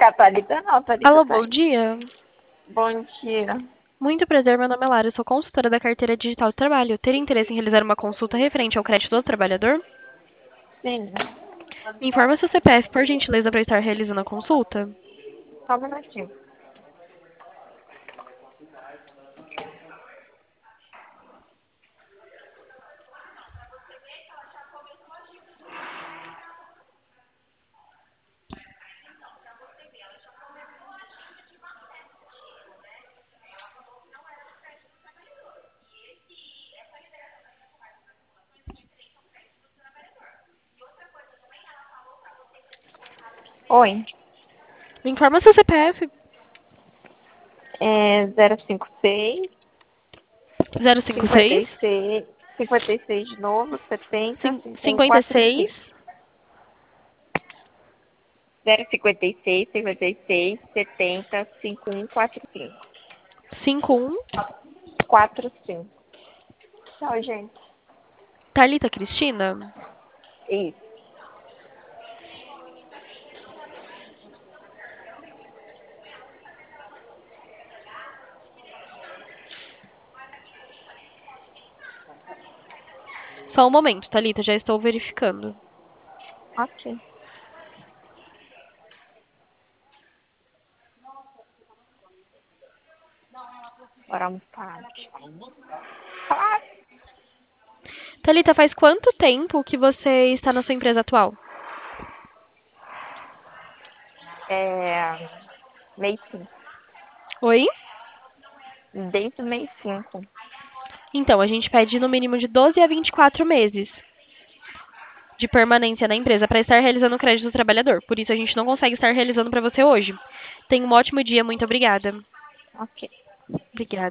com a Thalita, não. Thalita Alô, tá bom aí. dia. Bom dia. Muito prazer, meu nome é Lara, eu sou consultora da carteira digital de trabalho. Teria interesse em realizar uma consulta referente ao crédito do trabalhador? Sim. Me informa seu CPF, por gentileza, para estar realizando a consulta. Só um minutinho. Oi. Me informa seu CPF. É 056 056 56 de novo, 70 56 5145. 056 56 70 5145. 51. 45. Tchau, gente. Thalita Cristina? Isso. Só um momento, Thalita, já estou verificando. Ok. Bora almoçar. Thalita, faz quanto tempo que você está na sua empresa atual? Mês 5. Oi? Desde o mês 5. Então, a gente pede no mínimo de 12 a 24 meses de permanência na empresa para estar realizando o crédito do trabalhador. Por isso, a gente não consegue estar realizando para você hoje. Tenha um ótimo dia. Muito obrigada. Ok. Obrigada.